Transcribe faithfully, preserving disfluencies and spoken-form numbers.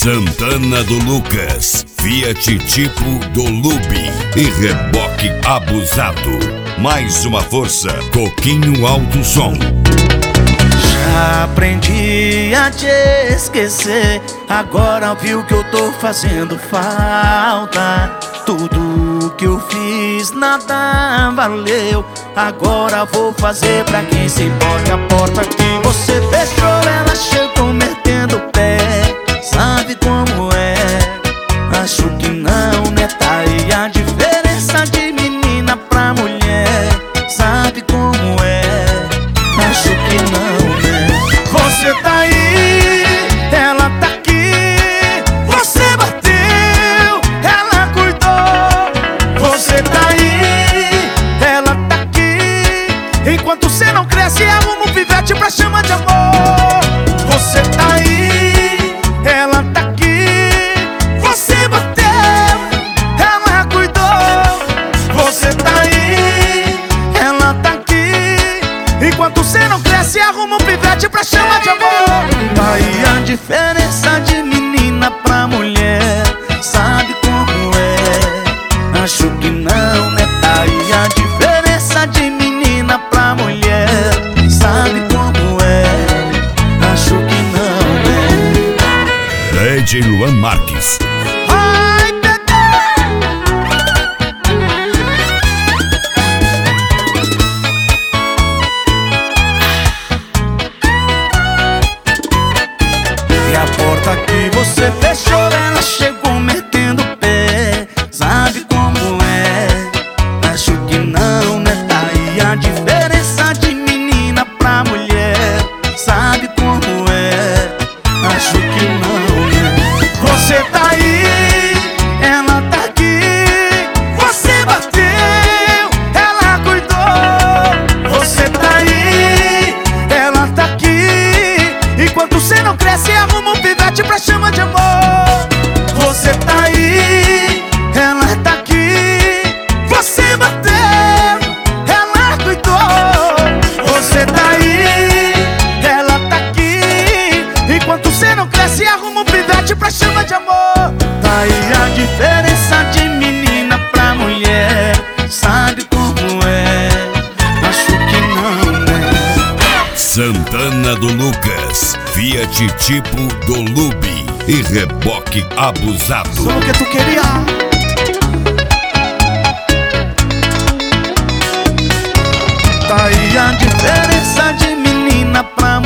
Santana do Lucas, Fiat Tipo do Lube e reboque abusado. Mais uma força, Coquinho Alto Som. Já aprendi a te esquecer, agora viu que eu tô fazendo falta. Tudo que eu fiz nada valeu, agora vou fazer pra quem se importa. A porta que você fechou, ela chegou metendo o pé. Sabe como é? Acho que não, né? Tá aí a diferença de menina pra mulher. Sabe como é? Acho que não, né? Você tá aí, ela tá aqui. Você bateu, ela cuidou. Você tá aí, ela tá aqui. Enquanto você não cresce, arruma um pivete pra chama de amor. Você tá aí, ela tá aqui. Você bateu, ela cuidou. Você tá aí, ela tá aqui. Enquanto você não cresce, arruma um pivete pra chamar de amor. Tá aí a diferença de menina pra mulher. Sabe como é? Acho que não, né? Tá aí a diferença de menina pra mulher. Sabe como é? Acho que não, né? D J Luan Marques. Ai, bebê! E a porta que você fechou, ela chegou metendo o pé. Sabe como é? Acho que não, né? Tá aí a diferença de menina pra mulher. Sabe como é? Acho que não, né? Você tá aí, ela tá aqui. Você bateu, ela cuidou. Você tá aí, ela tá aqui. Enquanto você não cresce, arruma um pivete pra chama de amor. Você tá aí, ela tá aqui. Você bateu, ela cuidou. Você tá aí, ela tá aqui. Enquanto você não cresce, arruma um pivete pra chama de amor. Tá aí a diferença de menina pra mulher. Sabe como é? Acho que não, né? Santana do Lucas, Fiat Tipo do Lube e reboque abusado. Só o que tu queria. Tá aí a diferença de menina pra